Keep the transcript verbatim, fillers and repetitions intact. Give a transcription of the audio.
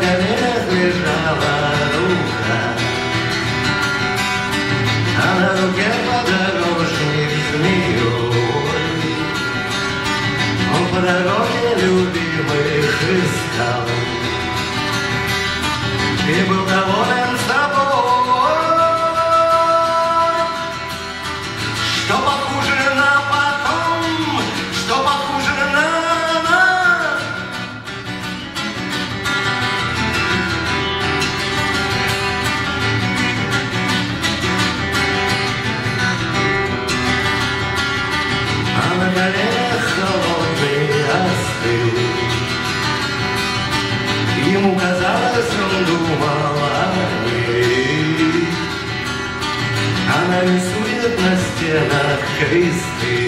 коленях лежала рука, а на руке подорожник змеей. Он по дороге любимых искал и был доволен собой, что похуже на потом, что похуже на нас. А на коленях холодный остыл. Ему казалось, он думал о ней. Она рисует на стенах кресты.